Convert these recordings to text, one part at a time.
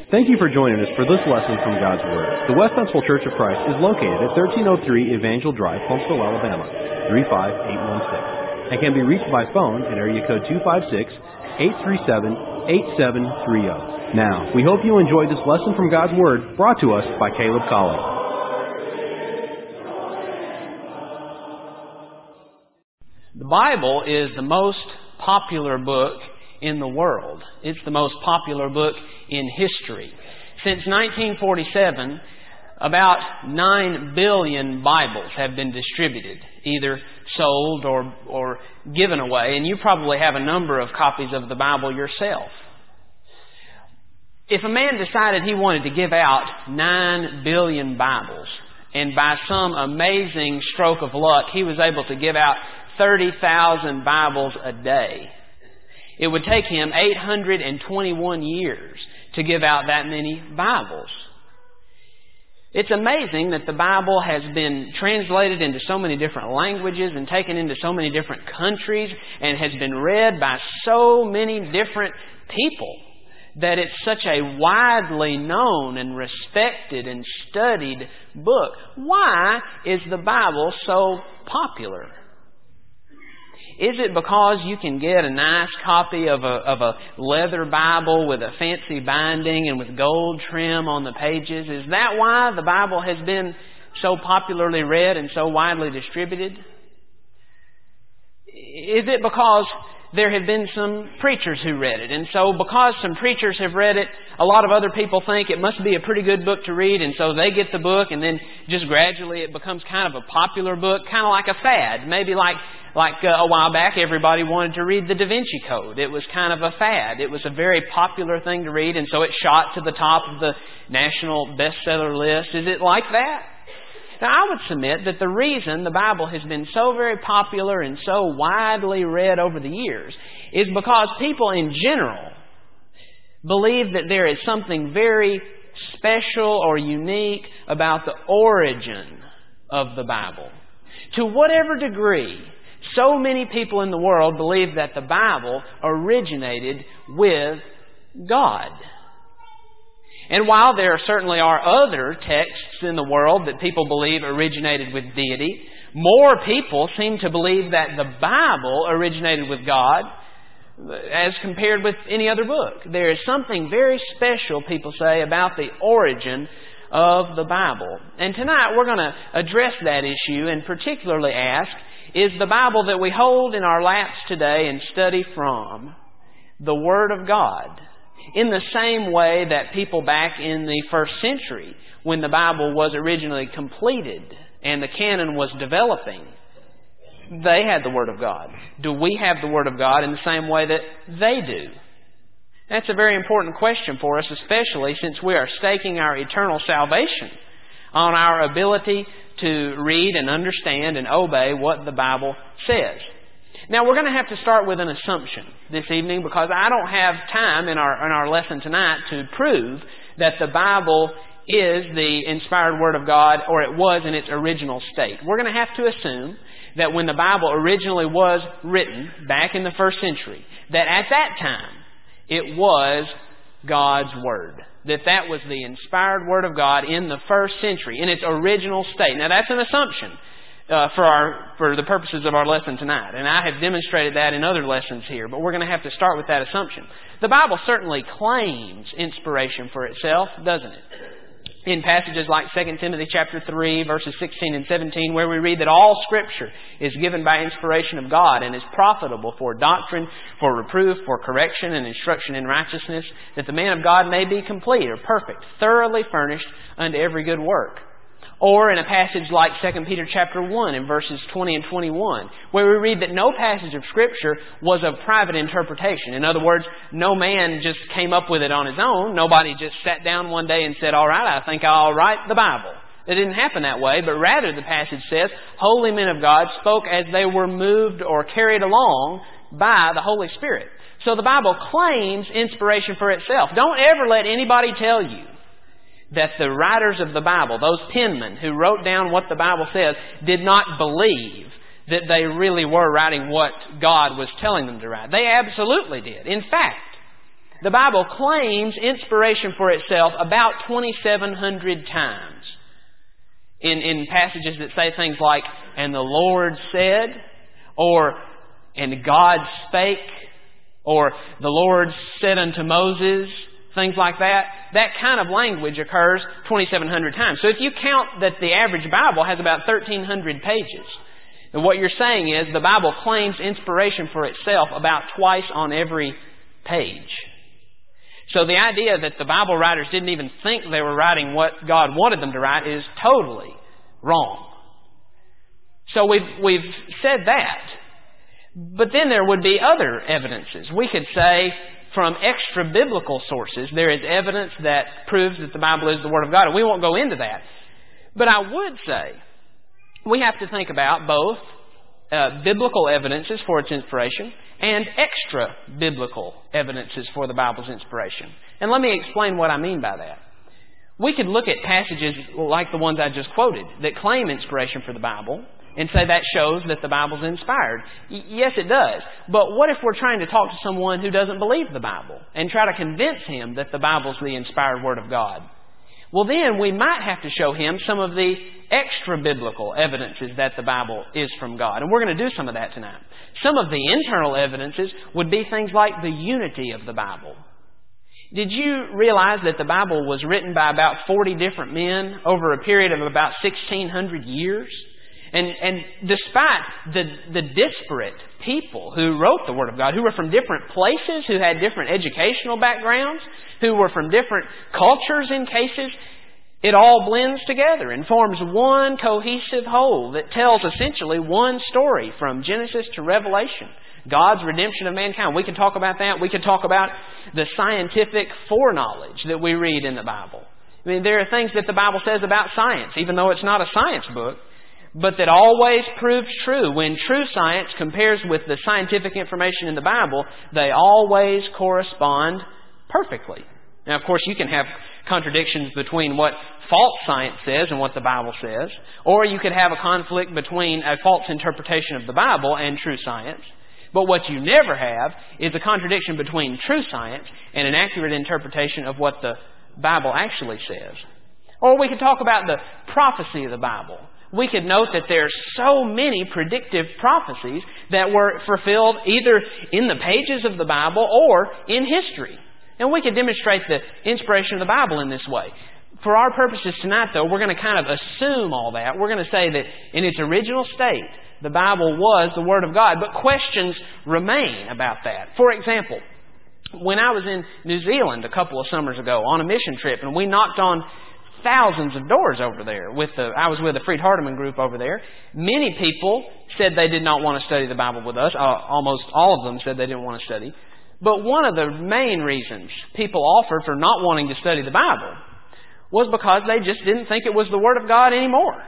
Thank you for joining us for this lesson from God's Word. The West Huntsville Church of Christ is located at 1303 Evangel Drive, Huntsville, Alabama, 35816, and can be reached by phone at area code 256-837-8730. Now, we hope you enjoyed this lesson from God's Word brought to us by Caleb Colley. The Bible is the most popular book in the world. It's the most popular book in history. Since 1947, about 9 billion Bibles have been distributed, either sold or given away, and you probably have a number of copies of the Bible yourself. If a man decided he wanted to give out 9 billion Bibles, and by some amazing stroke of luck, he was able to give out 30,000 Bibles a day, it would take him 821 years to give out that many Bibles. It's amazing that the Bible has been translated into so many different languages and taken into so many different countries and has been read by so many different people that it's such a widely known and respected and studied book. Why is the Bible so popular? Is it because you can get a nice copy of a leather Bible with a fancy binding and with gold trim on the pages? Is that why the Bible has been so popularly read and so widely distributed? Is it because there have been some preachers who read it, and so because some preachers have read it, a lot of other people think it must be a pretty good book to read, and so they get the book, and then just gradually it becomes kind of a popular book, kind of like a fad. Maybe like a while back, everybody wanted to read the Da Vinci Code. It was kind of a fad. It was a very popular thing to read, and so it shot to the top of the national bestseller list. Is it like that? Now, I would submit that the reason the Bible has been so very popular and so widely read over the years is because people in general believe that there is something very special or unique about the origin of the Bible. To whatever degree, so many people in the world believe that the Bible originated with God. And while there certainly are other texts in the world that people believe originated with deity, more people seem to believe that the Bible originated with God as compared with any other book. There is something very special, people say, about the origin of the Bible. And tonight we're going to address that issue and particularly ask, is the Bible that we hold in our laps today and study from the Word of God? In the same way that people back in the first century, when the Bible was originally completed and the canon was developing, they had the Word of God. Do we have the Word of God in the same way that they do? That's a very important question for us, especially since we are staking our eternal salvation on our ability to read and understand and obey what the Bible says. Now, we're going to have to start with an assumption this evening because I don't have time in our lesson tonight to prove that the Bible is the inspired Word of God or it was in its original state. We're going to have to assume that when the Bible originally was written back in the first century, that at that time it was God's Word. That was the inspired Word of God in the first century, in its original state. Now, that's an assumption for the purposes of our lesson tonight. And I have demonstrated that in other lessons here, but we're going to have to start with that assumption. The Bible certainly claims inspiration for itself, doesn't it? In passages like 2 Timothy chapter 3, verses 16 and 17, where we read that all Scripture is given by inspiration of God and is profitable for doctrine, for reproof, for correction, and instruction in righteousness, that the man of God may be complete or perfect, thoroughly furnished unto every good work. Or in a passage like 2 Peter chapter 1 in verses 20 and 21, where we read that no passage of Scripture was of private interpretation. In other words, no man just came up with it on his own. Nobody just sat down one day and said, all right, I think I'll write the Bible. It didn't happen that way, but rather the passage says, holy men of God spoke as they were moved or carried along by the Holy Spirit. So the Bible claims inspiration for itself. Don't ever let anybody tell you that the writers of the Bible, those penmen who wrote down what the Bible says, did not believe that they really were writing what God was telling them to write. They absolutely did. In fact, The Bible claims inspiration for itself about 2,700 times. In passages that say things like, "And the Lord said," or "And God spake," or "The Lord said unto Moses," things like that. That kind of language occurs 2,700 times. So if you count that the average Bible has about 1,300 pages, and what you're saying is the Bible claims inspiration for itself about twice on every page. So the idea that the Bible writers didn't even think they were writing what God wanted them to write is totally wrong. So we've said that. But then there would be other evidences. We could say from extra-biblical sources there is evidence that proves that the Bible is the Word of God. And we won't go into that. But I would say we have to think about both biblical evidences for its inspiration and extra-biblical evidences for the Bible's inspiration. And let me explain what I mean by that. We could look at passages like the ones I just quoted that claim inspiration for the Bible and say that shows that the Bible's inspired. Yes, it does. But what if we're trying to talk to someone who doesn't believe the Bible and try to convince him that the Bible's the inspired Word of God? Well, then we might have to show him some of the extra-biblical evidences that the Bible is from God. And we're going to do some of that tonight. Some of the internal evidences would be things like the unity of the Bible. Did you realize that the Bible was written by about 40 different men over a period of about 1,600 years? And despite the disparate people who wrote the Word of God, who were from different places, who had different educational backgrounds, who were from different cultures in cases, it all blends together and forms one cohesive whole that tells essentially one story from Genesis to Revelation. God's redemption of mankind. We can talk about that. We can talk about the scientific foreknowledge that we read in the Bible. I mean, there are things that the Bible says about science, even though it's not a science book, but that always proves true. When true science compares with the scientific information in the Bible, they always correspond perfectly. Now, of course, you can have contradictions between what false science says and what the Bible says, or you could have a conflict between a false interpretation of the Bible and true science. But what you never have is a contradiction between true science and an accurate interpretation of what the Bible actually says. Or we could talk about the prophecy of the Bible. We could note that there are so many predictive prophecies that were fulfilled either in the pages of the Bible or in history. And we could demonstrate the inspiration of the Bible in this way. For our purposes tonight, though, we're going to kind of assume all that. We're going to say that in its original state, the Bible was the Word of God, but questions remain about that. For example, when I was in New Zealand a couple of summers ago on a mission trip, and we knocked on thousands of doors over there. I was with the Freed Hardeman group over there. Many people said they did not want to study the Bible with us. Almost all of them said they didn't want to study. But one of the main reasons people offered for not wanting to study the Bible was because they just didn't think it was the Word of God anymore.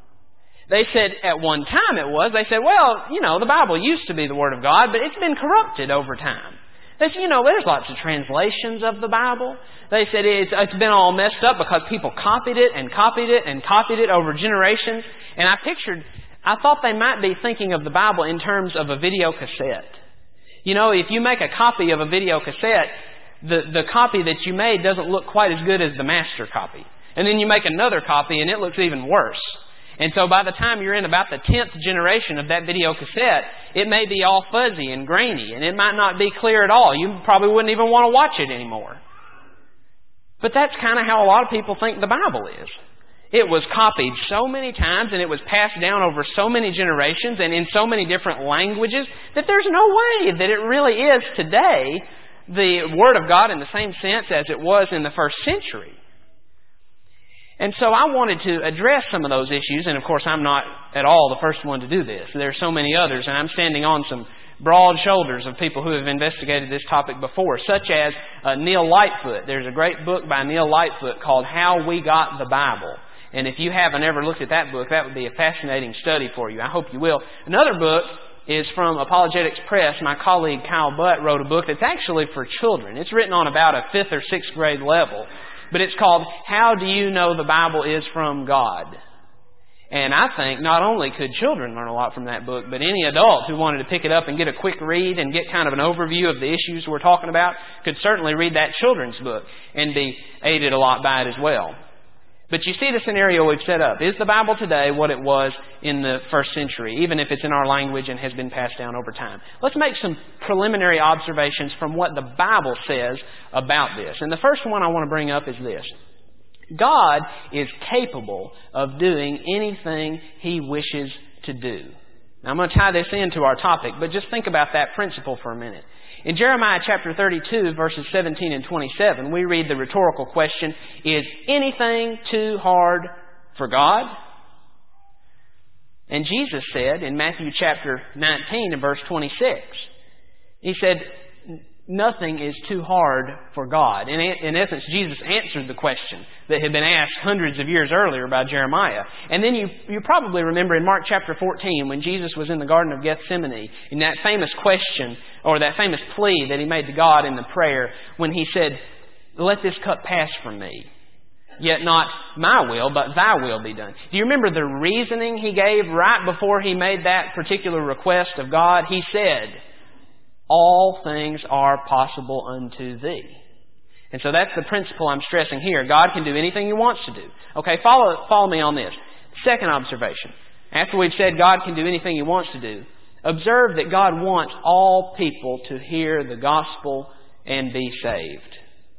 They said at one time it was. They said, well, the Bible used to be the Word of God, but it's been corrupted over time. They said, there's lots of translations of the Bible. They said it's been all messed up because people copied it and copied it and copied it over generations. And I thought they might be thinking of the Bible in terms of a video cassette. If you make a copy of a video cassette, the copy that you made doesn't look quite as good as the master copy. And then you make another copy and it looks even worse. And so by the time you're in about the 10th generation of that video cassette, it may be all fuzzy and grainy, and it might not be clear at all. You probably wouldn't even want to watch it anymore. But that's kind of how a lot of people think the Bible is. It was copied so many times, and it was passed down over so many generations and in so many different languages that there's no way that it really is today the Word of God in the same sense as it was in the first century. And so I wanted to address some of those issues, and of course I'm not at all the first one to do this. There are so many others, and I'm standing on some broad shoulders of people who have investigated this topic before, such as Neil Lightfoot. There's a great book by Neil Lightfoot called How We Got the Bible. And if you haven't ever looked at that book, that would be a fascinating study for you. I hope you will. Another book is from Apologetics Press. My colleague Kyle Butt wrote a book that's actually for children. It's written on about a 5th or 6th grade level. But it's called How Do You Know the Bible is from God? And I think not only could children learn a lot from that book, but any adult who wanted to pick it up and get a quick read and get kind of an overview of the issues we're talking about could certainly read that children's book and be aided a lot by it as well. But you see the scenario we've set up. Is the Bible today what it was in the first century, even if it's in our language and has been passed down over time? Let's make some preliminary observations from what the Bible says about this. And the first one I want to bring up is this. God is capable of doing anything He wishes to do. Now, I'm going to tie this into our topic, but just think about that principle for a minute. In Jeremiah chapter 32, verses 17 and 27, we read the rhetorical question, is anything too hard for God? And Jesus said in Matthew chapter 19 and verse 26, He said, nothing is too hard for God. In essence, Jesus answered the question that had been asked hundreds of years earlier by Jeremiah. And then you probably remember in Mark chapter 14 when Jesus was in the Garden of Gethsemane, in that famous question or that famous plea that He made to God in the prayer when He said, let this cup pass from me. Yet not my will, but Thy will be done. Do you remember the reasoning He gave right before He made that particular request of God? He said, all things are possible unto Thee. And so that's the principle I'm stressing here. God can do anything He wants to do. Okay, follow me on this. Second observation. After we've said God can do anything He wants to do, observe that God wants all people to hear the gospel and be saved.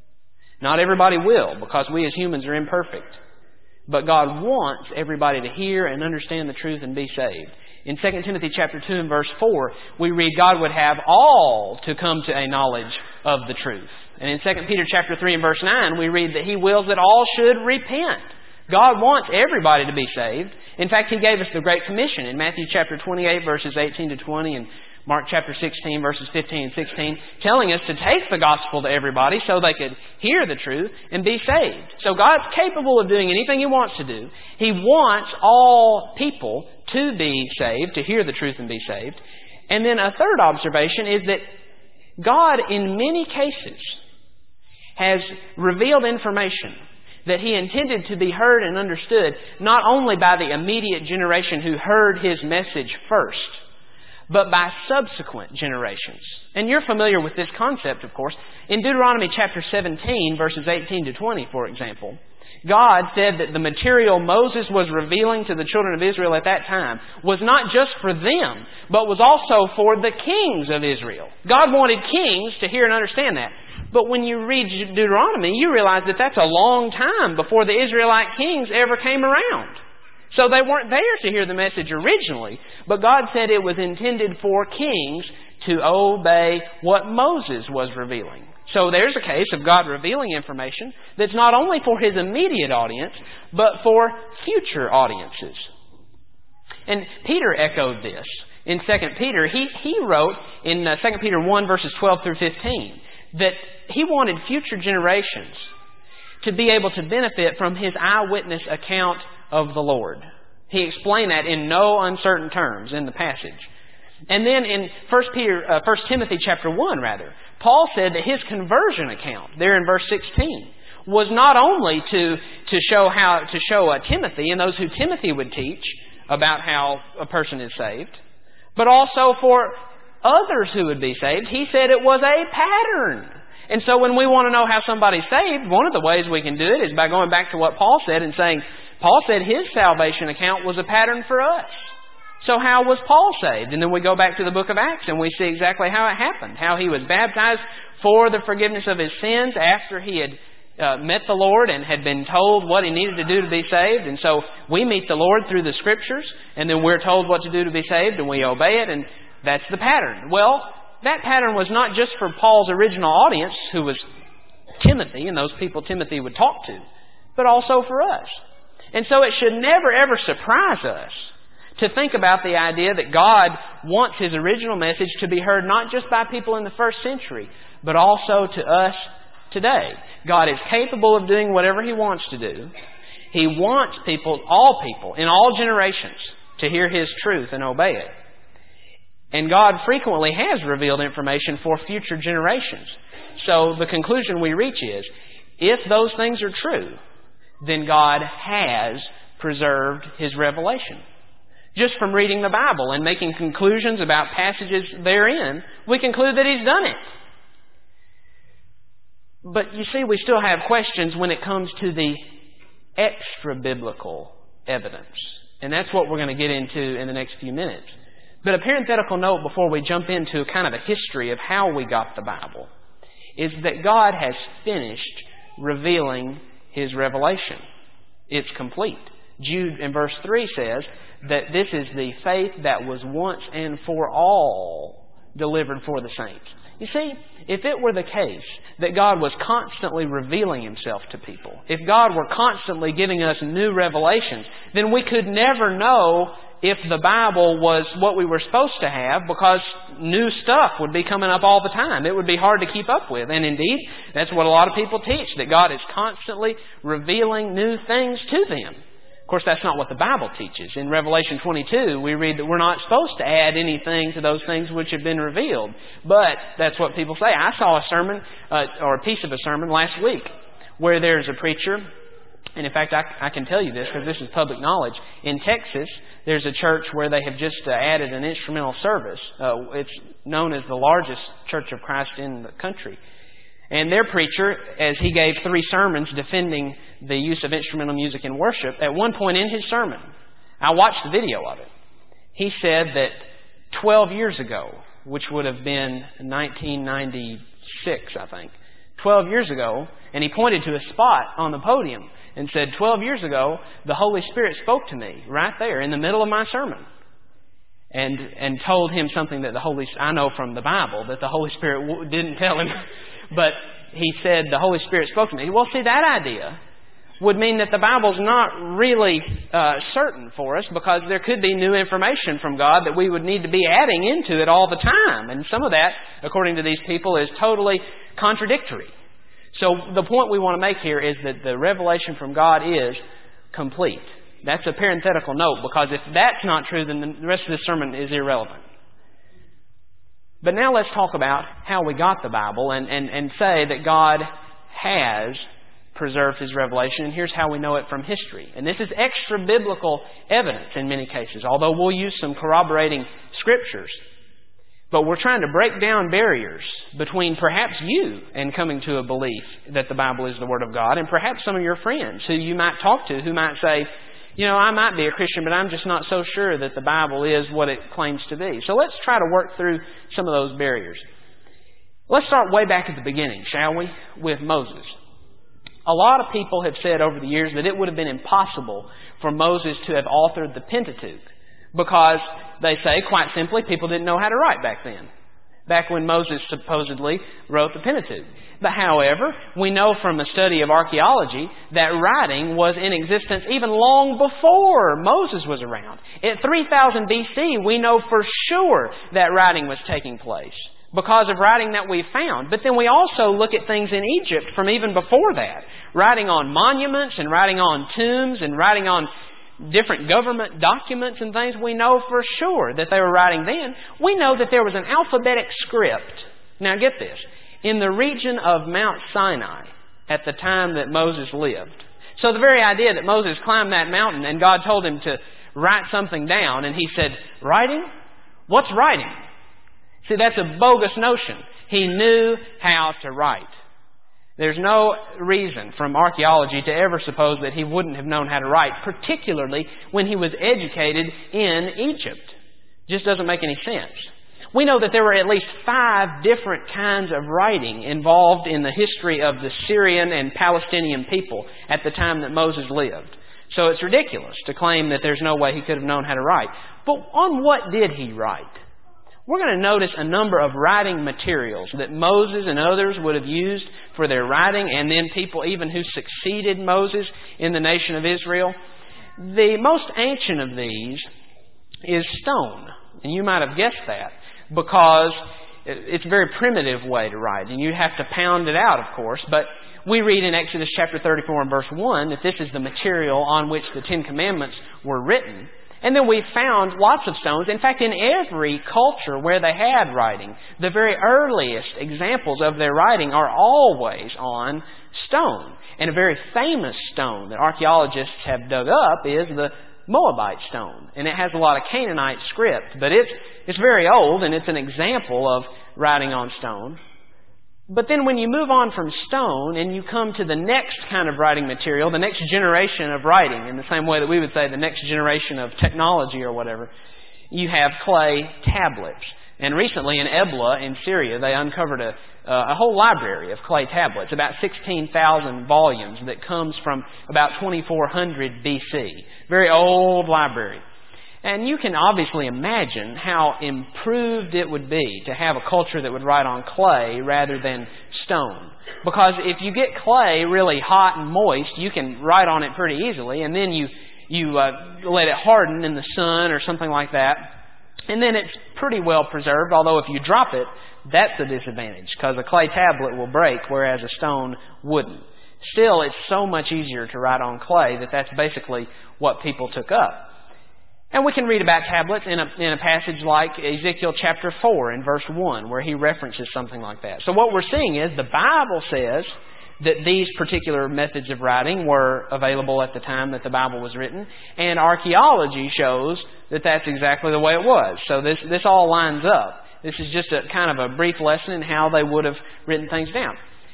Not everybody will, because we as humans are imperfect. But God wants everybody to hear and understand the truth and be saved. In 2 Timothy chapter 2 and verse 4, we read God would have all to come to a knowledge of the truth. And in 2 Peter chapter 3 and verse 9, we read that He wills that all should repent. God wants everybody to be saved. In fact, He gave us the Great Commission in Matthew chapter 28 verses 18 to 20 and Mark chapter 16 verses 15 and 16, telling us to take the gospel to everybody so they could hear the truth and be saved. So God's capable of doing anything He wants to do. He wants all people to be saved, to hear the truth and be saved. And then a third observation is that God, in many cases, has revealed information that He intended to be heard and understood not only by the immediate generation who heard His message first, but by subsequent generations. And you're familiar with this concept, of course. In Deuteronomy chapter 17, verses 18 to 20, for example, God said that the material Moses was revealing to the children of Israel at that time was not just for them, but was also for the kings of Israel. God wanted kings to hear and understand that. But when you read Deuteronomy, you realize that that's a long time before the Israelite kings ever came around. So they weren't there to hear the message originally, but God said it was intended for kings to obey what Moses was revealing. So there's a case of God revealing information that's not only for His immediate audience, but for future audiences. And Peter echoed this. In 2 Peter, he wrote in 2 Peter 1 verses 12 through 15 that he wanted future generations to be able to benefit from his eyewitness account of the Lord. He explained that in no uncertain terms in the passage. And then in 1 Timothy chapter 1, Paul said that his conversion account, there in verse 16, was not only to show Timothy and those who Timothy would teach about how a person is saved, but also for others who would be saved. He said it was a pattern. And so when we want to know how somebody's saved, one of the ways we can do it is by going back to what Paul said and saying, Paul said his salvation account was a pattern for us. So how was Paul saved? And then we go back to the book of Acts and we see exactly how it happened. How he was baptized for the forgiveness of his sins after he had met the Lord and had been told what he needed to do to be saved. And so we meet the Lord through the Scriptures, and then we're told what to do to be saved, and we obey it, and that's the pattern. Well, that pattern was not just for Paul's original audience, who was Timothy and those people Timothy would talk to, but also for us. And so it should never, ever surprise us to think about the idea that God wants His original message to be heard not just by people in the first century, but also to us today. God is capable of doing whatever He wants to do. He wants people, all people, in all generations, to hear His truth and obey it. And God frequently has revealed information for future generations. So the conclusion we reach is, if those things are true, then God has preserved His revelation. Just from reading the Bible and making conclusions about passages therein, we conclude that He's done it. But you see, we still have questions when it comes to the extra-biblical evidence. And that's what we're going to get into in the next few minutes. But a parenthetical note before we jump into kind of a history of how we got the Bible is that God has finished revealing His revelation. It's complete. Jude in verse 3 says that this is the faith that was once and for all delivered for the saints. You see, if it were the case that God was constantly revealing Himself to people, if God were constantly giving us new revelations, then we could never know if the Bible was what we were supposed to have, because new stuff would be coming up all the time. It would be hard to keep up with. And indeed, that's what a lot of people teach, that God is constantly revealing new things to them. Of course, that's not what the Bible teaches. In Revelation 22, we read that we're not supposed to add anything to those things which have been revealed. But that's what people say. I saw a sermon, or a piece of a sermon last week, where there's a preacher, and in fact, I can tell you this because this is public knowledge. In Texas, there's a church where they have just added an instrumental service. It's known as the largest Church of Christ in the country. And their preacher, as he gave 3 sermons defending the use of instrumental music in worship, at one point in his sermon, I watched the video of it, he said that 12 years ago, which would have been 1996, I think, 12 years ago, and he pointed to a spot on the podium and said, 12 years ago, the Holy Spirit spoke to me right there in the middle of my sermon. And told him something that I know from the Bible, that the Holy Spirit didn't tell him. But he said the Holy Spirit spoke to me. Well, see, that idea would mean that the Bible's not really certain for us, because there could be new information from God that we would need to be adding into it all the time. And some of that, according to these people, is totally contradictory. So the point we want to make here is that the revelation from God is complete. That's a parenthetical note, because if that's not true, then the rest of this sermon is irrelevant. But now let's talk about how we got the Bible and say that God has preserved His revelation, and here's how we know it from history. And this is extra-biblical evidence in many cases, although we'll use some corroborating scriptures. But we're trying to break down barriers between perhaps you and coming to a belief that the Bible is the Word of God, and perhaps some of your friends who you might talk to who might say, you know, I might be a Christian, but I'm just not so sure that the Bible is what it claims to be. So let's try to work through some of those barriers. Let's start way back at the beginning, shall we, with Moses. A lot of people have said over the years that it would have been impossible for Moses to have authored the Pentateuch, because they say, quite simply, people didn't know how to write back then, back when Moses supposedly wrote the Pentateuch. But however, we know from a study of archaeology that writing was in existence even long before Moses was around. At 3000 BC, we know for sure that writing was taking place because of writing that we found. But then we also look at things in Egypt from even before that. Writing on monuments and writing on tombs and writing on different government documents and things. We know for sure that they were writing then. We know that there was an alphabetic script. Now get this. In the region of Mount Sinai at the time that Moses lived. So the very idea that Moses climbed that mountain and God told him to write something down, and he said, writing? What's writing? See, that's a bogus notion. He knew how to write. There's no reason from archaeology to ever suppose that he wouldn't have known how to write, particularly when he was educated in Egypt. Just doesn't make any sense. We know that there were at least 5 different kinds of writing involved in the history of the Syrian and Palestinian people at the time that Moses lived. So it's ridiculous to claim that there's no way he could have known how to write. But on what did he write? We're going to notice a number of writing materials that Moses and others would have used for their writing, and then people even who succeeded Moses in the nation of Israel. The most ancient of these is stone. And you might have guessed that, because it's a very primitive way to write, and you have to pound it out, of course. But we read in Exodus chapter 34 and verse 1 that this is the material on which the 10 Commandments were written. And then we found lots of stones. In fact, in every culture where they had writing, the very earliest examples of their writing are always on stone. And a very famous stone that archaeologists have dug up is the Moabite stone. And it has a lot of Canaanite script, but it's very old, and it's an example of writing on stone. But then when you move on from stone and you come to the next kind of writing material, the next generation of writing, in the same way that we would say the next generation of technology or whatever, you have clay tablets. And recently in Ebla in Syria, they uncovered a whole library of clay tablets, about 16,000 volumes, that comes from about 2400 BC. Very old library. And you can obviously imagine how improved it would be to have a culture that would write on clay rather than stone. Because if you get clay really hot and moist, you can write on it pretty easily, and then you let it harden in the sun or something like that. And then it's pretty well preserved, although if you drop it, that's a disadvantage, because a clay tablet will break, whereas a stone wouldn't. Still, it's so much easier to write on clay that that's basically what people took up. And we can read about tablets in a passage like Ezekiel chapter 4 in verse 1, where he references something like that. So what we're seeing is the Bible says that these particular methods of writing were available at the time that the Bible was written, and archaeology shows that that's exactly the way it was. So this all lines up. This is just a kind of a brief lesson in how they would have written things down.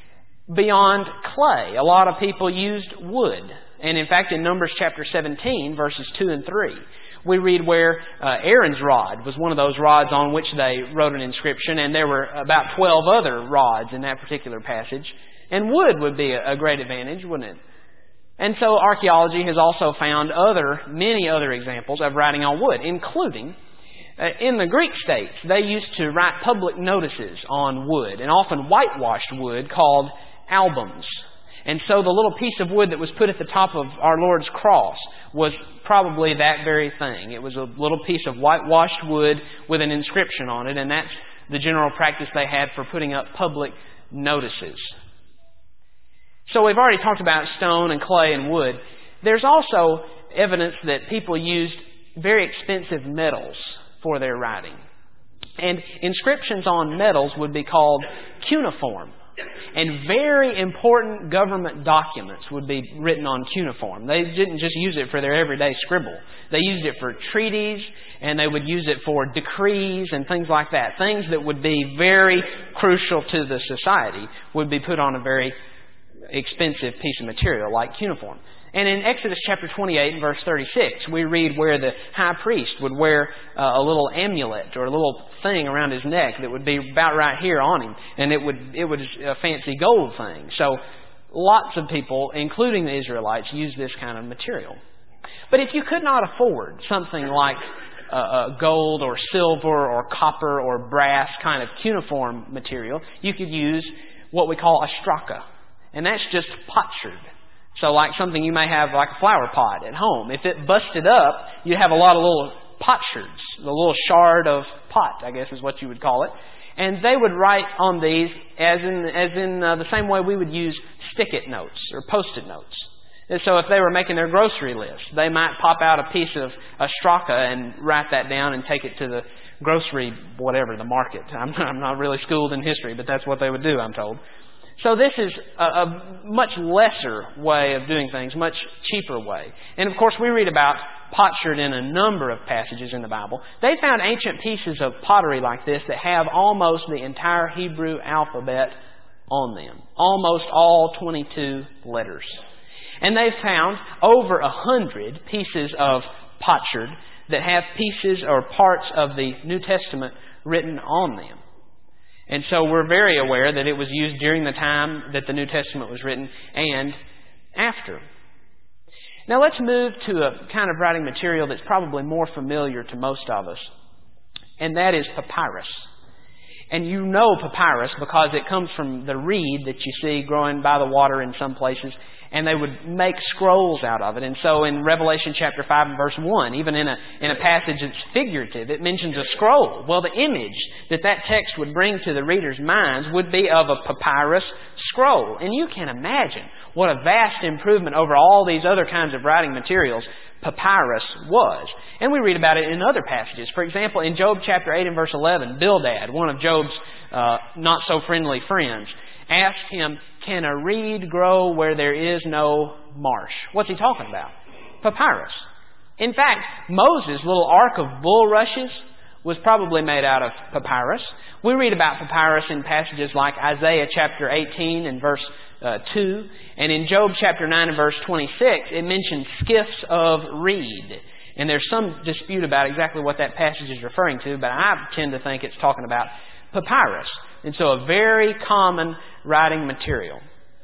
Beyond clay, a lot of people used wood. And in fact, in Numbers chapter 17, verses 2 and 3, we read where Aaron's rod was one of those rods on which they wrote an inscription, and there were about 12 other rods in that particular passage. And wood would be a great advantage, wouldn't it? And so archaeology has also found many other examples of writing on wood, including in the Greek states, they used to write public notices on wood, and often whitewashed wood, called albums. And so the little piece of wood that was put at the top of our Lord's cross was probably that very thing. It was a little piece of whitewashed wood with an inscription on it, and that's the general practice they had for putting up public notices. So we've already talked about stone and clay and wood. There's also evidence that people used very expensive metals for their writing. And inscriptions on metals would be called cuneiform. And very important government documents would be written on cuneiform. They didn't just use it for their everyday scribble. They used it for treaties, and they would use it for decrees and things like that. Things that would be very crucial to the society would be put on a very expensive piece of material like cuneiform. And in Exodus chapter 28 and verse 36, we read where the high priest would wear a little amulet or a little thing around his neck that would be about right here on him. And it was a fancy gold thing. So lots of people, including the Israelites, used this kind of material. But if you could not afford something like gold or silver or copper or brass kind of cuneiform material, you could use what we call ostraka. And that's just potsherd. So like something you may have like a flower pot at home. If it busted up, you'd have a lot of little potsherds, the little shard of pot, I guess is what you would call it. And they would write on these as in the same way we would use stick-it notes or post-it notes. And so if they were making their grocery list, they might pop out a piece of ostraka and write that down and take it to the grocery, whatever, the market. I'm not really schooled in history, but that's what they would do, I'm told. So this is a much lesser way of doing things, much cheaper way. And of course we read about potsherd in a number of passages in the Bible. They found ancient pieces of pottery like this that have almost the entire Hebrew alphabet on them. Almost all 22 letters. And they've found over 100 pieces of potsherd that have pieces or parts of the New Testament written on them. And so we're very aware that it was used during the time that the New Testament was written and after. Now let's move to a kind of writing material that's probably more familiar to most of us, and that is papyrus. And you know papyrus because it comes from the reed that you see growing by the water in some places, and they would make scrolls out of it. And so in Revelation chapter 5 and verse 1, even in a passage that's figurative, it mentions a scroll. Well, the image that text would bring to the reader's minds would be of a papyrus scroll. And you can imagine what a vast improvement over all these other kinds of writing materials papyrus was. And we read about it in other passages. For example, in Job chapter 8 and verse 11, Bildad, one of Job's not-so-friendly friends, asked him, "Can a reed grow where there is no marsh?" What's he talking about? Papyrus. In fact, Moses' little ark of bulrushes was probably made out of papyrus. We read about papyrus in passages like Isaiah chapter 18 and verse 2. And in Job chapter 9 and verse 26, it mentions skiffs of reed. And there's some dispute about exactly what that passage is referring to, but I tend to think it's talking about papyrus. And so a very common writing material.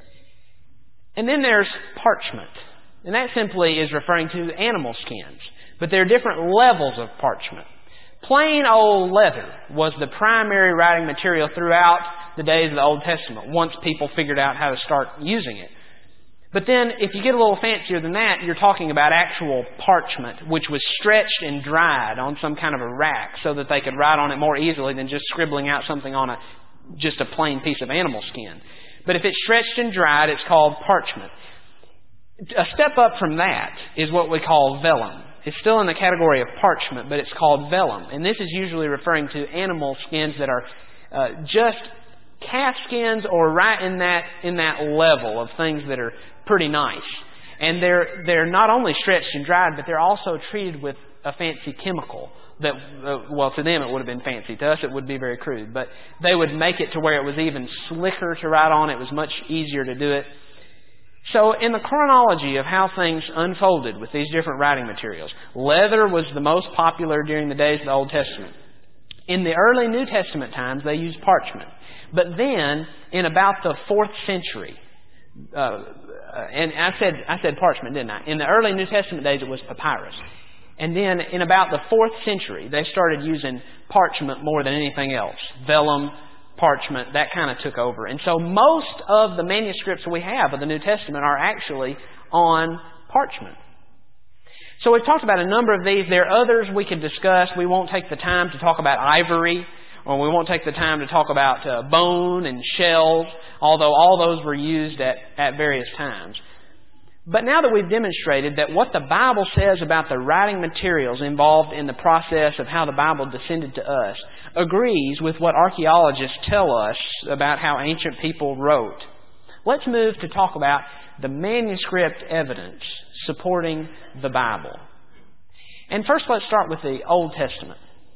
And then there's parchment. And that simply is referring to animal skins. But there are different levels of parchment. Plain old leather was the primary writing material throughout the days of the Old Testament, once people figured out how to start using it. But then, if you get a little fancier than that, you're talking about actual parchment, which was stretched and dried on some kind of a rack so that they could write on it more easily than just scribbling out something on just a plain piece of animal skin. But if it's stretched and dried, it's called parchment. A step up from that is what we call vellum. It's still in the category of parchment, but it's called vellum. And this is usually referring to animal skins that are just calf skins or right in that level of things that are pretty nice. And they're not only stretched and dried, but they're also treated with a fancy chemical that, well, to them it would have been fancy. To us it would be very crude. But they would make it to where it was even slicker to write on. It was much easier to do it. So in the chronology of how things unfolded with these different writing materials, leather was the most popular during the days of the Old Testament. In the early New Testament times, they used parchment. But then, in about the 4th century, and I said parchment, didn't I? In the early New Testament days, it was papyrus. And then, in about the 4th century, they started using parchment more than anything else. Vellum, parchment, that kind of took over. And so most of the manuscripts we have of the New Testament are actually on parchment. So we've talked about a number of these. There are others we could discuss. We won't take the time to talk about ivory, or we won't take the time to talk about bone and shells, although all those were used at various times. But now that we've demonstrated that what the Bible says about the writing materials involved in the process of how the Bible descended to us agrees with what archaeologists tell us about how ancient people wrote, let's move to talk about the manuscript evidence supporting the Bible. And first let's start with the Old Testament.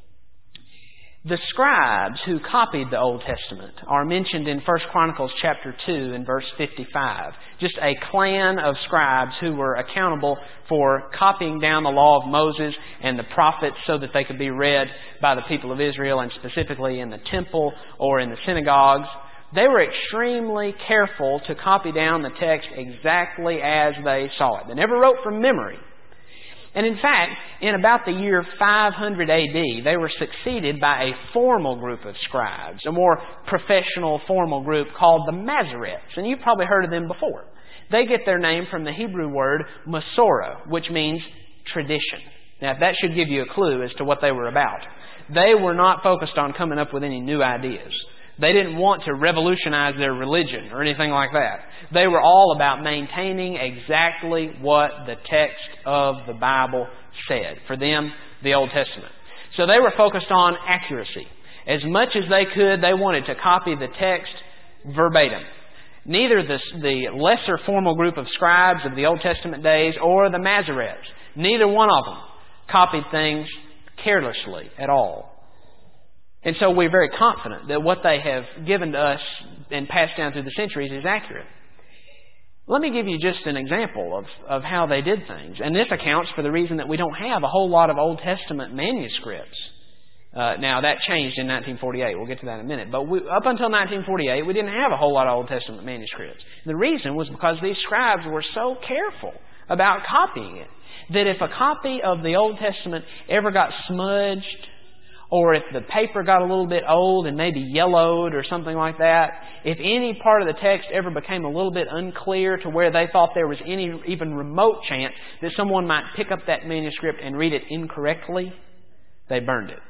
The scribes who copied the Old Testament are mentioned in 1 Chronicles chapter 2 and verse 55. Just a clan of scribes who were accountable for copying down the law of Moses and the prophets so that they could be read by the people of Israel, and specifically in the temple or in the synagogues. They were extremely careful to copy down the text exactly as they saw it. They never wrote from memory. And in fact, in about the year 500 AD, they were succeeded by a formal group of scribes, a more professional formal group called the Masoretes. And you've probably heard of them before. They get their name from the Hebrew word Masorah, which means tradition. Now, that should give you a clue as to what they were about. They were not focused on coming up with any new ideas. They didn't want to revolutionize their religion or anything like that. They were all about maintaining exactly what the text of the Bible said. For them, the Old Testament. So they were focused on accuracy. As much as they could, they wanted to copy the text verbatim. Neither the lesser formal group of scribes of the Old Testament days or the Masoretes, neither one of them copied things carelessly at all. And so we're very confident that what they have given to us and passed down through the centuries is accurate. Let me give you just an example of how they did things. And this accounts for the reason that we don't have a whole lot of Old Testament manuscripts. Now, that changed in 1948. We'll get to that in a minute. But up until 1948, we didn't have a whole lot of Old Testament manuscripts. The reason was because these scribes were so careful about copying it that if a copy of the Old Testament ever got smudged, or if the paper got a little bit old and maybe yellowed or something like that, if any part of the text ever became a little bit unclear to where they thought there was any even remote chance that someone might pick up that manuscript and read it incorrectly, they burned it.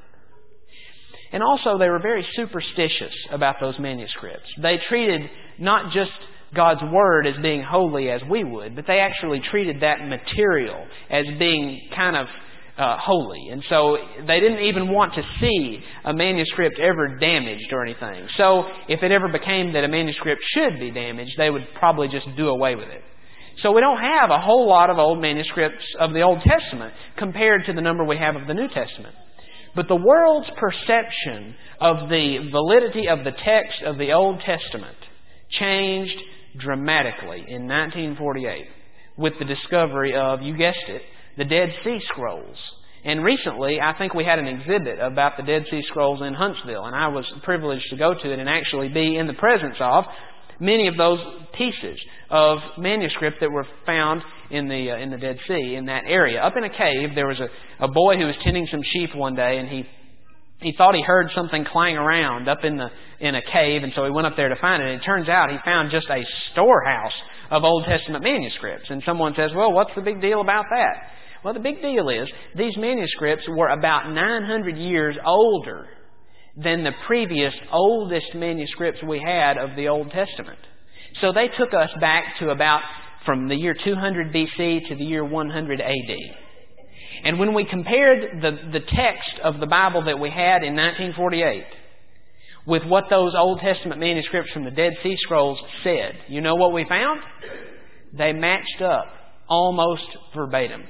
And also, they were very superstitious about those manuscripts. They treated not just God's Word as being holy as we would, but they actually treated that material as being kind of holy. And so they didn't even want to see a manuscript ever damaged or anything. So if it ever became that a manuscript should be damaged, they would probably just do away with it. So we don't have a whole lot of old manuscripts of the Old Testament compared to the number we have of the New Testament. But the world's perception of the validity of the text of the Old Testament changed dramatically in 1948 with the discovery of, you guessed it, the Dead Sea Scrolls. And recently, I think we had an exhibit about the Dead Sea Scrolls in Huntsville, and I was privileged to go to it and actually be in the presence of many of those pieces of manuscript that were found in the Dead Sea, in that area. Up in a cave, there was a boy who was tending some sheep one day, and he thought he heard something clang around up in a cave, and so he went up there to find it. And it turns out he found just a storehouse of Old Testament manuscripts. And someone says, well, what's the big deal about that? Well, the big deal is these manuscripts were about 900 years older than the previous oldest manuscripts we had of the Old Testament. So they took us back to about from the year 200 BC to the year 100 AD. And when we compared the text of the Bible that we had in 1948 with what those Old Testament manuscripts from the Dead Sea Scrolls said, you know what we found? They matched up almost verbatim.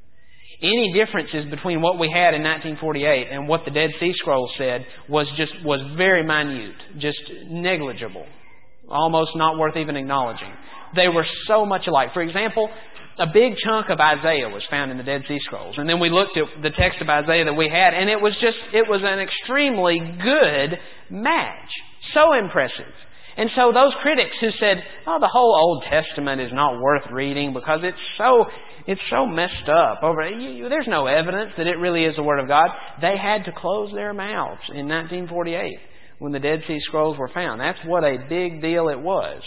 Any differences between what we had in 1948 and what the Dead Sea Scrolls said was very minute, just negligible, almost not worth even acknowledging. They were so much alike. For example, a big chunk of Isaiah was found in the Dead Sea Scrolls. And then we looked at the text of Isaiah that we had, and it was an extremely good match. So impressive. And so those critics who said, oh, the whole Old Testament is not worth reading because it's so messed up. There's no evidence that it really is the Word of God. They had to close their mouths in 1948 when the Dead Sea Scrolls were found. That's what a big deal it was.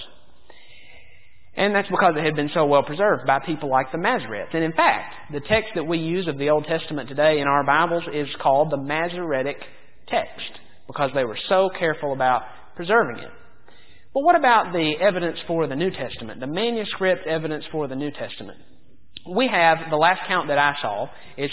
And that's because it had been so well preserved by people like the Masoretes. And in fact, the text that we use of the Old Testament today in our Bibles is called the Masoretic text because they were so careful about preserving it. But what about the evidence for the New Testament, the manuscript evidence for the New Testament? We have, the last count that I saw, is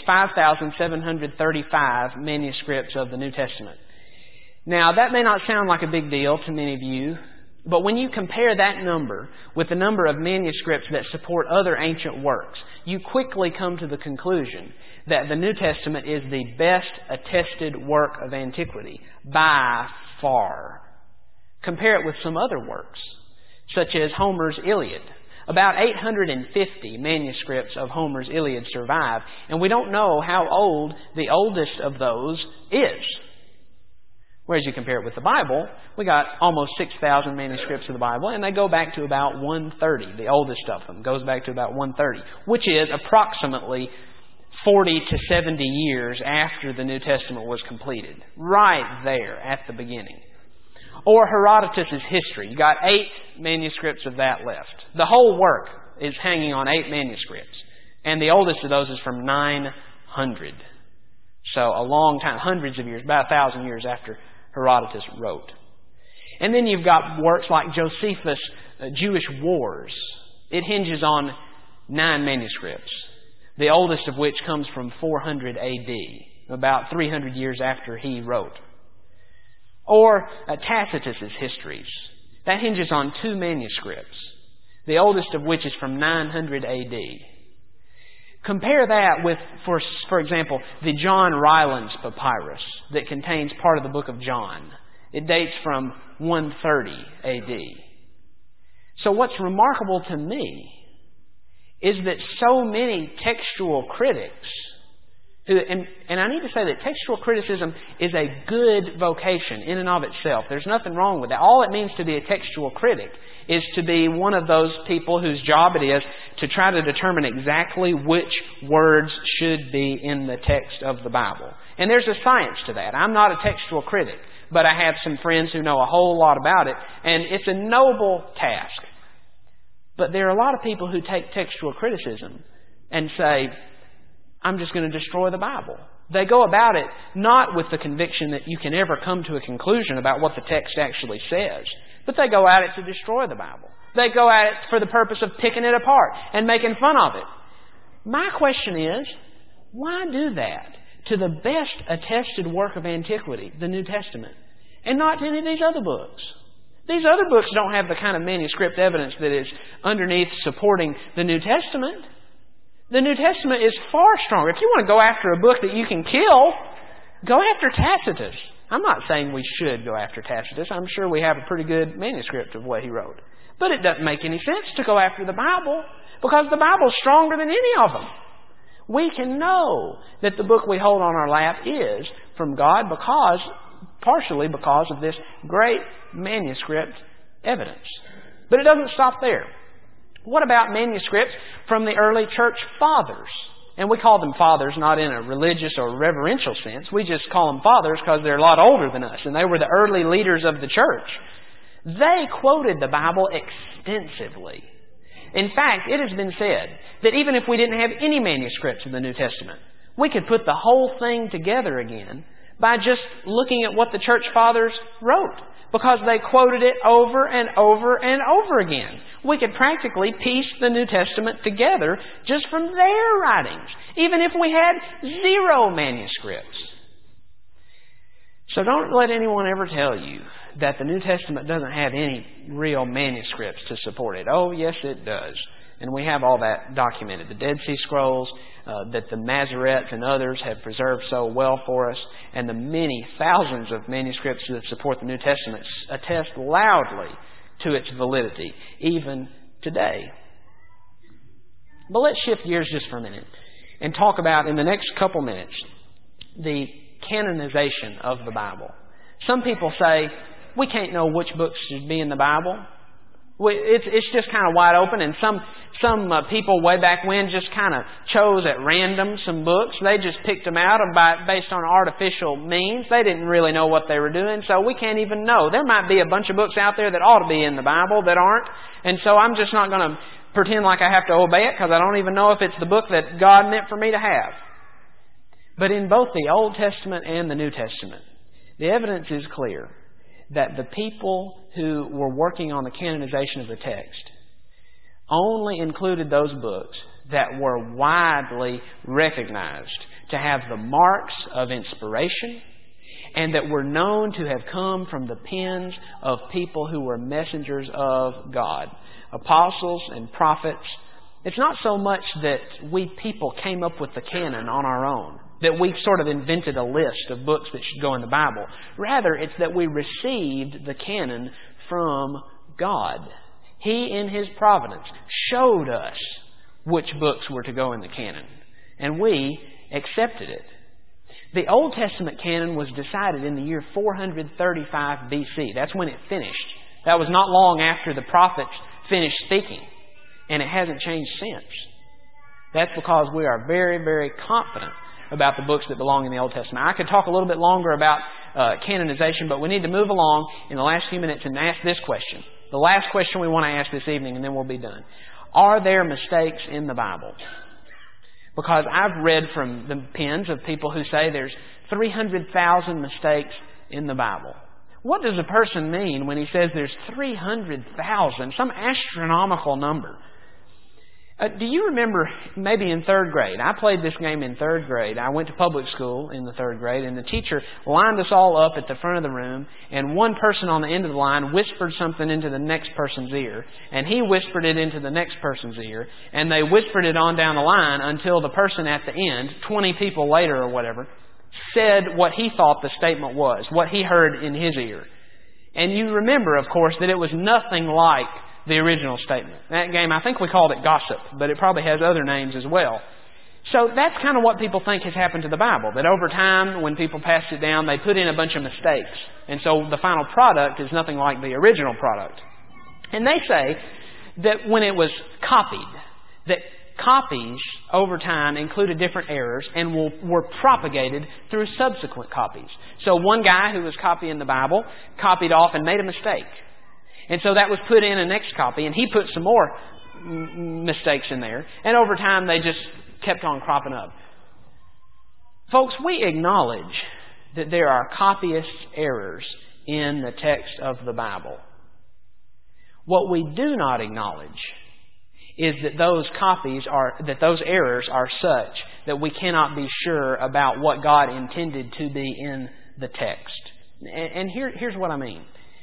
5,735 manuscripts of the New Testament. Now, that may not sound like a big deal to many of you, but when you compare that number with the number of manuscripts that support other ancient works, you quickly come to the conclusion that the New Testament is the best attested work of antiquity by far. Compare it with some other works, such as Homer's Iliad. About 850 manuscripts of Homer's Iliad survive, and we don't know how old the oldest of those is. Whereas you compare it with the Bible, we got almost 6,000 manuscripts of the Bible, and they go back to about 130. The oldest of them goes back to about 130, which is approximately 40 to 70 years after the New Testament was completed. Right there at the beginning. Or Herodotus' history. You got 8 manuscripts of that left. The whole work is hanging on 8 manuscripts. And the oldest of those is from 900. So a long time, hundreds of years, about 1,000 years after Herodotus wrote. And then you've got works like Josephus' Jewish Wars. It hinges on 9 manuscripts, the oldest of which comes from 400 AD, about 300 years after he wrote. Or Tacitus' Histories. That hinges on 2 manuscripts, the oldest of which is from 900 AD. Compare that with, for example, the John Rylands Papyrus that contains part of the book of John. It dates from 130 AD. So what's remarkable to me is that so many textual critics, and I need to say that textual criticism is a good vocation in and of itself. There's nothing wrong with that. All it means to be a textual critic is to be one of those people whose job it is to try to determine exactly which words should be in the text of the Bible. And there's a science to that. I'm not a textual critic, but I have some friends who know a whole lot about it, and it's a noble task. But there are a lot of people who take textual criticism and say, I'm just going to destroy the Bible. They go about it not with the conviction that you can ever come to a conclusion about what the text actually says. but they go at it to destroy the Bible. They go at it for the purpose of picking it apart and making fun of it. My question is, why do that to the best attested work of antiquity, the New Testament, and not to any of these other books? These other books don't have the kind of manuscript evidence that is underneath supporting the New Testament. The New Testament is far stronger. If you want to go after a book that you can kill, go after Tacitus. I'm not saying we should go after Tacitus. I'm sure we have a pretty good manuscript of what he wrote. But it doesn't make any sense to go after the Bible, because the Bible's stronger than any of them. We can know that the book we hold on our lap is from God partially because of this great manuscript evidence. But it doesn't stop there. What about manuscripts from the early church fathers? And we call them fathers not in a religious or reverential sense. We just call them fathers because they're a lot older than us, and they were the early leaders of the church. They quoted the Bible extensively. In fact, it has been said that even if we didn't have any manuscripts of the New Testament, we could put the whole thing together again by just looking at what the church fathers wrote, because they quoted it over and over and over again. We could practically piece the New Testament together just from their writings, even if we had 0 manuscripts. So don't let anyone ever tell you that the New Testament doesn't have any real manuscripts to support it. Oh, yes, it does. And we have all that documented. The Dead Sea Scrolls that the Masoretes and others have preserved so well for us, and the many thousands of manuscripts that support the New Testament attest loudly to its validity, even today. But let's shift gears just for a minute and talk about, in the next couple minutes, the canonization of the Bible. Some people say, we can't know which books should be in the Bible. It's just kind of wide open, and some people way back when just kind of chose at random some books. They just picked them out based on artificial means. They didn't really know what they were doing, so we can't even know. There might be a bunch of books out there that ought to be in the Bible that aren't, and so I'm just not going to pretend like I have to obey it, because I don't even know if it's the book that God meant for me to have. But in both the Old Testament and the New Testament, the evidence is clear that the people who were working on the canonization of the text only included those books that were widely recognized to have the marks of inspiration and that were known to have come from the pens of people who were messengers of God, apostles and prophets. It's not so much that we people came up with the canon on our own, that we sort of invented a list of books that should go in the Bible. Rather, it's that we received the canon from God. He, in His providence, showed us which books were to go in the canon, and we accepted it. The Old Testament canon was decided in the year 435 BC. That's when it finished. That was not long after the prophets finished speaking, and it hasn't changed since. That's because we are very, very confident about the books that belong in the Old Testament. I could talk a little bit longer about canonization, but we need to move along in the last few minutes and ask this question. The last question we want to ask this evening, and then we'll be done. Are there mistakes in the Bible? Because I've read from the pens of people who say there's 300,000 mistakes in the Bible. What does a person mean when he says there's 300,000, some astronomical number? Do you remember maybe in 3rd grade? I played this game in 3rd grade. I went to public school in the 3rd grade, and the teacher lined us all up at the front of the room, and one person on the end of the line whispered something into the next person's ear, and he whispered it into the next person's ear, and they whispered it on down the line until the person at the end, 20 people later or whatever, said what he thought the statement was, what he heard in his ear. And you remember, of course, that it was nothing like the original statement. That game, I think we called it gossip, but it probably has other names as well. So that's kind of what people think has happened to the Bible, that over time, when people passed it down, they put in a bunch of mistakes. And so the final product is nothing like the original product. And they say that when it was copied, that copies over time included different errors and were propagated through subsequent copies. So one guy who was copying the Bible copied off and made a mistake. And so that was put in a next copy, and he put some more mistakes in there. And over time, they just kept on cropping up. Folks, we acknowledge that there are copyists' errors in the text of the Bible. What we do not acknowledge is that those those errors are such that we cannot be sure about what God intended to be in the text. And here's what I mean.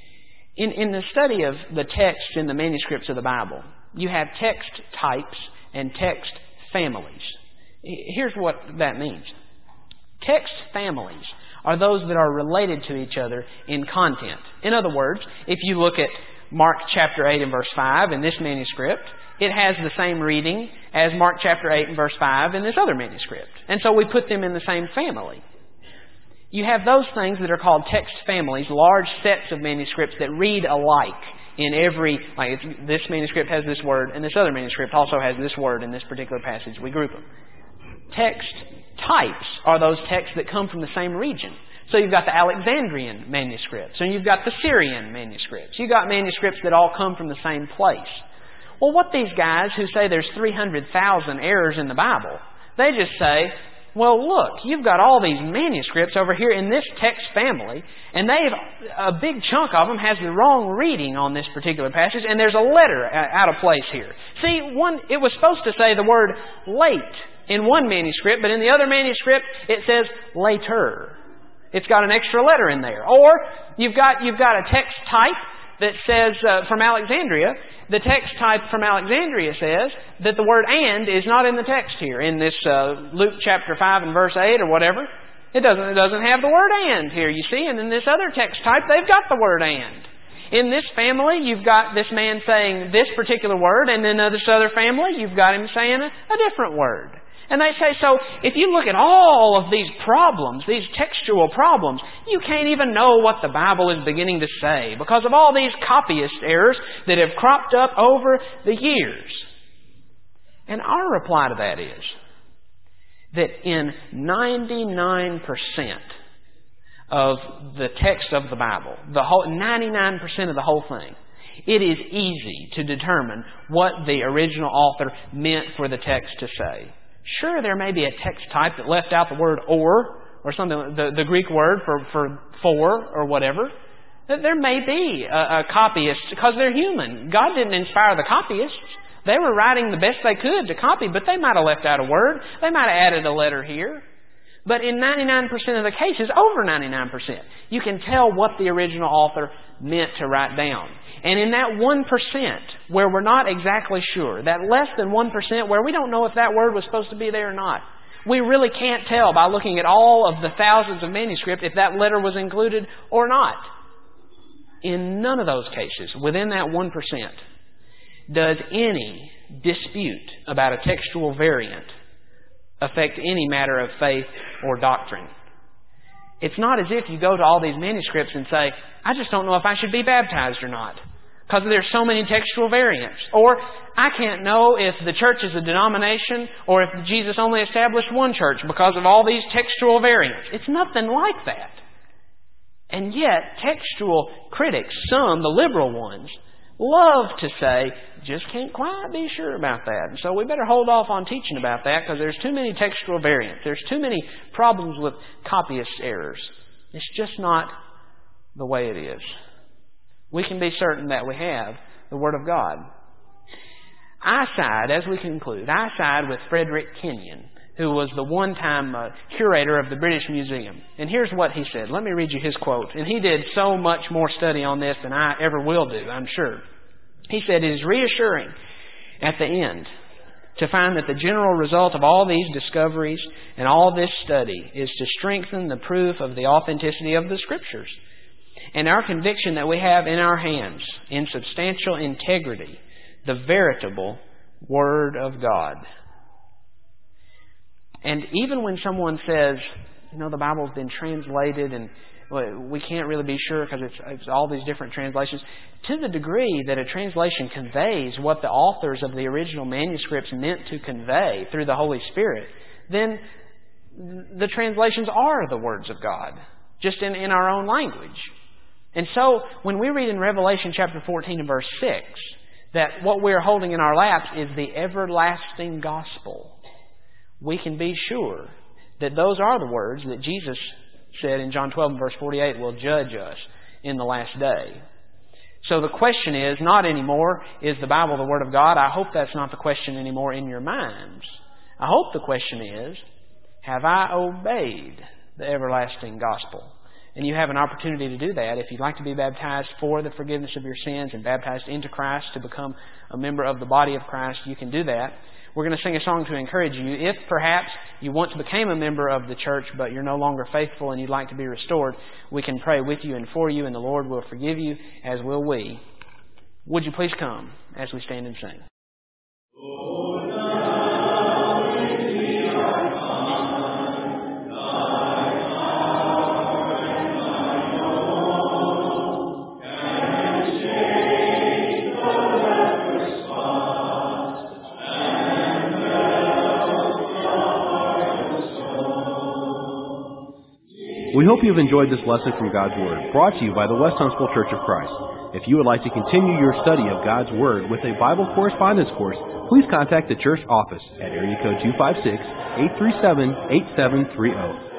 In the study of the text in the manuscripts of the Bible, you have text types and text families. Here's what that means. Text families are those that are related to each other in content. In other words, if you look at Mark chapter 8 and verse 5 in this manuscript, it has the same reading as Mark chapter 8 and verse 5 in this other manuscript. And so we put them in the same family. You have those things that are called text families, large sets of manuscripts that read alike in every, this manuscript has this word and this other manuscript also has this word in this particular passage. We group them. Text types are those texts that come from the same region. So you've got the Alexandrian manuscripts and you've got the Syrian manuscripts. You've got manuscripts that all come from the same place. Well, what these guys who say there's 300,000 errors in the Bible, they just say, well, look, you've got all these manuscripts over here in this text family, and a big chunk of them has the wrong reading on this particular passage, and there's a letter out of place here. See, it was supposed to say the word late in one manuscript, but in the other manuscript it says later. It's got an extra letter in there. Or you've got a text type that says from Alexandria. The text type from Alexandria says that the word "and" is not in the text here in this Luke chapter 5 and verse 8 or whatever. It doesn't have the word "and" here, you see. And in this other text type, they've got the word "and." In this family, you've got this man saying this particular word, and in this other family, you've got him saying a different word. And they say, so if you look at all of these problems, these textual problems, you can't even know what the Bible is beginning to say because of all these copyist errors that have cropped up over the years. And our reply to that is that in 99% of the text of the Bible, 99% of the whole thing, it is easy to determine what the original author meant for the text to say. Sure, there may be a text type that left out the word or something, the Greek word for or whatever. There may be a copyist because they're human. God didn't inspire the copyists. They were writing the best they could to copy, but they might have left out a word. They might have added a letter here. But in 99% of the cases, over 99%, you can tell what the original author meant to write down. And in that 1% where we're not exactly sure, that less than 1% where we don't know if that word was supposed to be there or not, we really can't tell by looking at all of the thousands of manuscripts if that letter was included or not. In none of those cases, within that 1%, does any dispute about a textual variant affect any matter of faith or doctrine. It's not as if you go to all these manuscripts and say, I just don't know if I should be baptized or not because there's so many textual variants. Or, I can't know if the church is a denomination or if Jesus only established one church because of all these textual variants. It's nothing like that. And yet, textual critics, some, the liberal ones, love to say, just can't quite be sure about that. And so we better hold off on teaching about that because there's too many textual variants. There's too many problems with copyist errors. It's just not the way it is. We can be certain that we have the Word of God. As we conclude, I side with Frederick Kenyon, who was the one-time curator of the British Museum. And here's what he said. Let me read you his quote. And he did so much more study on this than I ever will do, I'm sure. He said, it is reassuring at the end to find that the general result of all these discoveries and all this study is to strengthen the proof of the authenticity of the Scriptures and our conviction that we have in our hands, in substantial integrity, the veritable Word of God. And even when someone says, the Bible's been translated and we can't really be sure because it's all these different translations, to the degree that a translation conveys what the authors of the original manuscripts meant to convey through the Holy Spirit, then the translations are the words of God, just in our own language. And so, when we read in Revelation chapter 14 and verse 6, that what we're holding in our laps is the everlasting gospel, we can be sure that those are the words that Jesus said in John 12 and verse 48 will judge us in the last day. So the question is not anymore, is the Bible the Word of God? I hope that's not the question anymore in your minds. I hope the question is, have I obeyed the everlasting gospel? And you have an opportunity to do that. If you'd like to be baptized for the forgiveness of your sins and baptized into Christ to become a member of the body of Christ, you can do that. We're going to sing a song to encourage you. If perhaps you once became a member of the church, but you're no longer faithful and you'd like to be restored, we can pray with you and for you, and the Lord will forgive you, as will we. Would you please come as we stand and sing? We hope you've enjoyed this lesson from God's Word, brought to you by the West Huntsville Church of Christ. If you would like to continue your study of God's Word with a Bible correspondence course, please contact the church office at area code 256-837-8730.